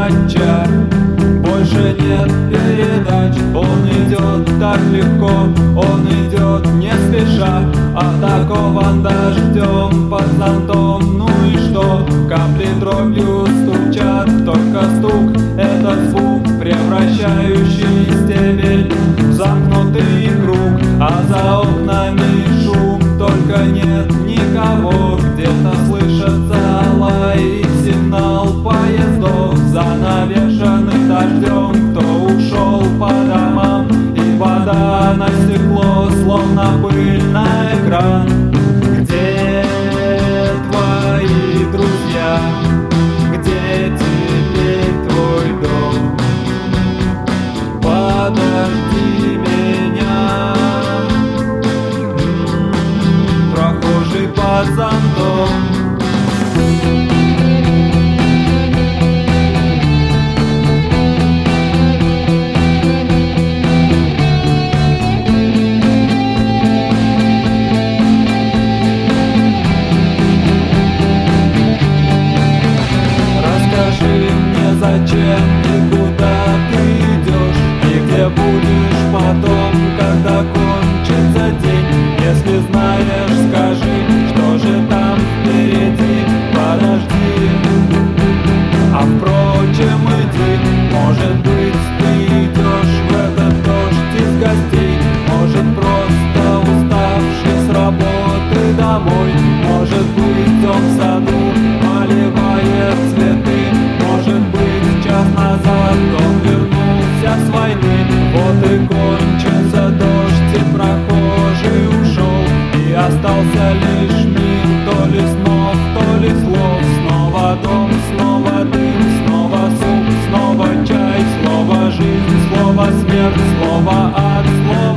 врача. Больше нет передач, он идет так легко, он идет не спеша. А такого дождем под зонтом, ну и что? Капли дробью стучат, только стук — это звук, превращающий стебель в замкнутый круг. А за окнами шум, только нет никого. Где-то слышится лай и сигнал поездов, занавешенный дождем. Кто ушел по домам, и вода на стекло, словно пыль на экран. Где твои друзья? Где теперь твой дом? Подожди меня, прохожий под зонтом. Зачем и куда ты идешь, и где будешь потом, когда кончится день? Если знаешь, скажи, что же там впереди. Подожди, а впрочем иди. Может быть, ты идешь в этот дождь из гостей, может, просто уставший с работы домой. Может быть, он в саду поливает цветы, может быть, час назад он вернулся с войны. Вот и кончился дождь, и прохожий ушел, и остался лишь миг, то ли снов, то ли слов. Снова дом, снова дым, снова суп, снова чай, снова жизнь, снова смерть, снова ад, снова